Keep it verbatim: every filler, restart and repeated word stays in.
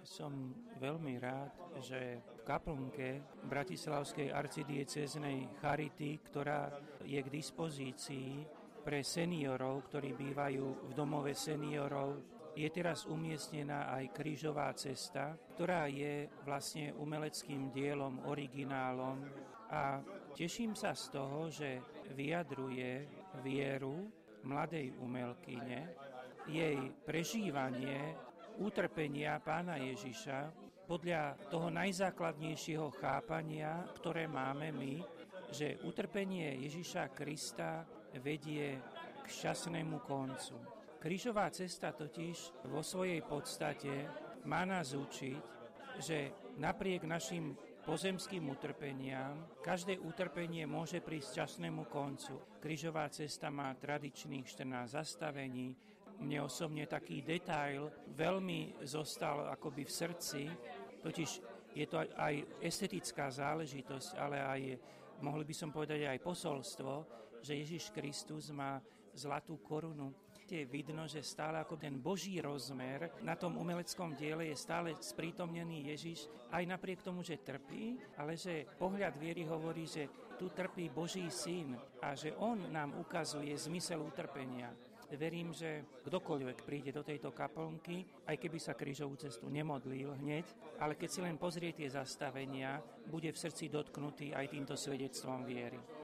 Som veľmi rád, že v kaplnke Bratislavskej arcidiecéznej charity, ktorá je k dispozícii pre seniorov, ktorí bývajú v domove seniorov, je teraz umiestnená aj krížová cesta, ktorá je vlastne umeleckým dielom, originálom a teším sa z toho, že vyjadruje vieru mladej umelkyne, jej prežívanie utrpenia Pána Ježiša podľa toho najzákladnejšieho chápania, ktoré máme my, že utrpenie Ježiša Krista vedie k šťastnému koncu. Krížová cesta totiž vo svojej podstate má nás učiť, že napriek našim pozemským utrpeniam každé utrpenie môže prísť k šťastnému koncu. Krížová cesta má tradičných štrnásť zastavení. Mne osobne taký detail veľmi zostal akoby v srdci, totiž je to aj estetická záležitosť, ale aj, mohli by som povedať, aj posolstvo, že Ježiš Kristus má zlatú korunu. Je vidno, že stále ako ten Boží rozmer na tom umeleckom diele je stále sprítomnený Ježiš, aj napriek tomu, že trpí, ale že pohľad viery hovorí, že tu trpí Boží syn a že on nám ukazuje zmysel utrpenia. Verím, že kdokoľvek príde do tejto kaplnky, aj keby sa krížovú cestu nemodlil hneď, ale keď si len pozrie tie zastavenia, bude v srdci dotknutý aj týmto svedectvom viery.